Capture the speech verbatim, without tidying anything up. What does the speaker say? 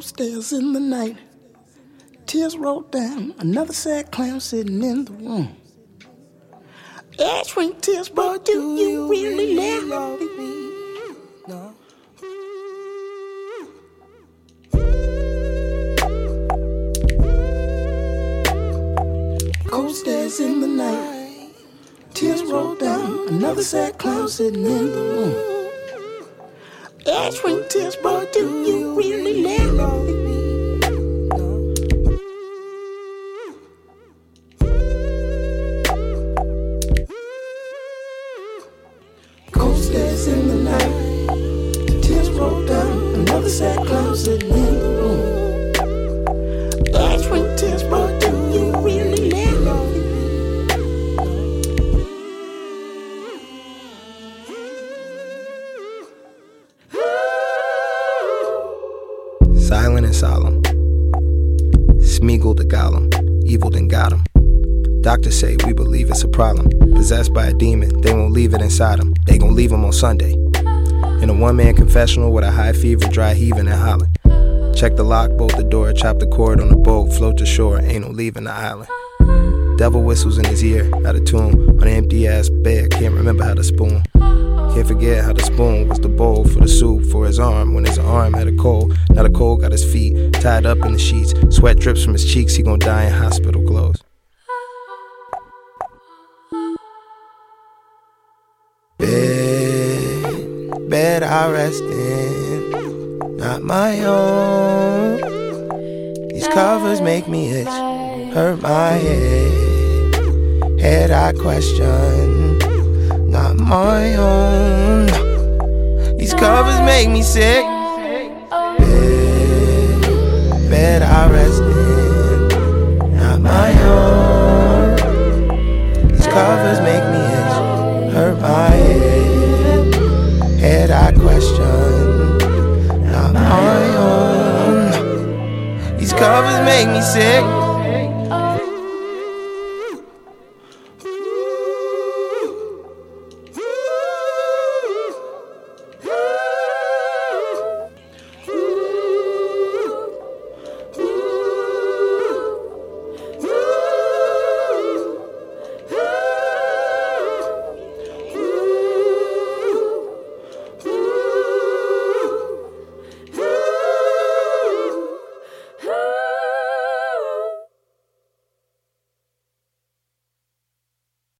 Cold stares in the night. Tears roll down. Another sad clown sitting in the room. Ash ring tears, but do you really love me? No. Cold stares in the night. Tears roll down. Another sad clown sitting in the room. Ash ring tears, but do you really love me? Cold stares in the night. Tears roll down. Another sad clown sitting in the room. Ash ring tears, but do you really love me? Silent and solemn. Smeagol the Gollum. Evil then got him. Doctors say we believe it's a problem. Possessed by a demon, they won't leave it inside him. They gon' leave him on Sunday. In a one-man confessional with a high fever, dry heaving and hollering. Check the lock, bolt the door, chop the cord on the boat, float to shore, ain't no leaving the island. Devil whistles in his ear, out of tune, on an empty-ass bed, can't remember how to spoon. Can't forget how the spoon was the bowl for the soup for his arm when his arm had a cold. Now the cold got his feet tied up in the sheets. Sweat drips from his cheeks, he gon' die in hospital clothes. Bed, bed I rest in, not my own. These covers make me itch, hurt my head. Head I question, not my own. These covers make me sick. Bed, bed I rest in, not my own. These covers make me itch, hurt my head. Head I question, not my own. These covers make me sick.